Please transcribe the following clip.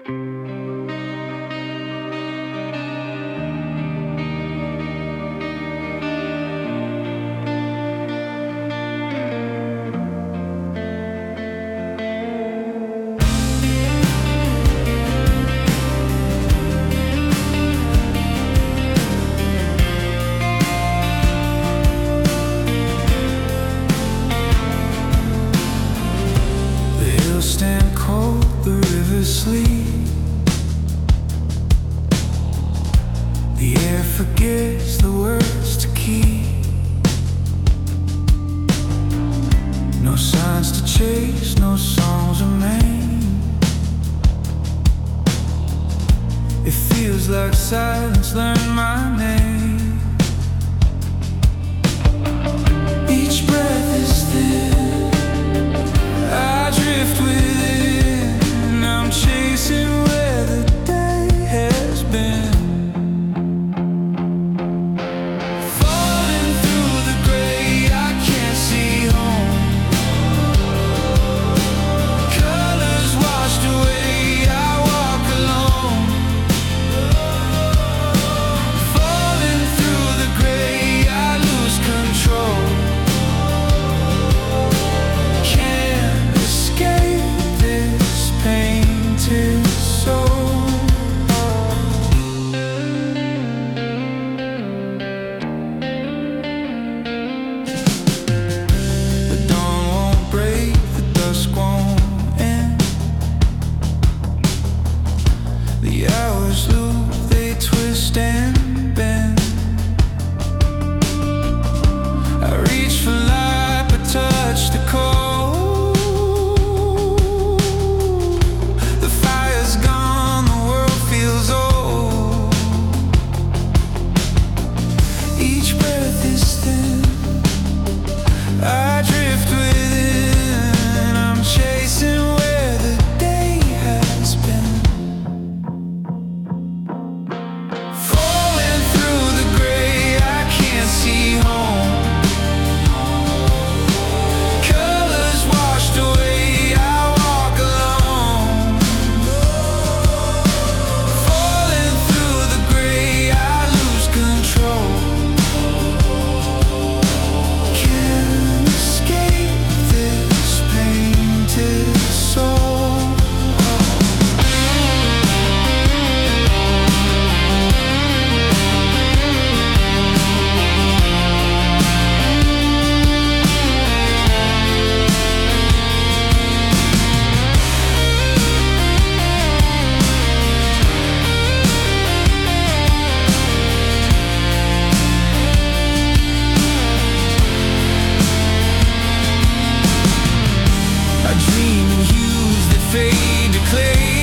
Stand cold, the river sleep. The air forgets the words to keep. No signs to chase, no songs remain. It feels like silence learned my name. Each breath is thin, I drift within. I'm chasing where the day has been. Falling through the gray, I can't see home. Colors washed away, I walk alone. Falling through the gray, I lose control. Can't escape this painted soul. The dawn won't break, the dusk won't end. The hours loop, they twist and bend. I reach for light but touch the cold. The fire's gone, the world feels old. Each breath is thin, I drift within. I'm chasing where the day has been. Falling through the gray, I can't see home. Colors washed away, I walk alone. Falling through the gray, I lose control. Can't escape this painted soul. I dream in hues that fade to clay.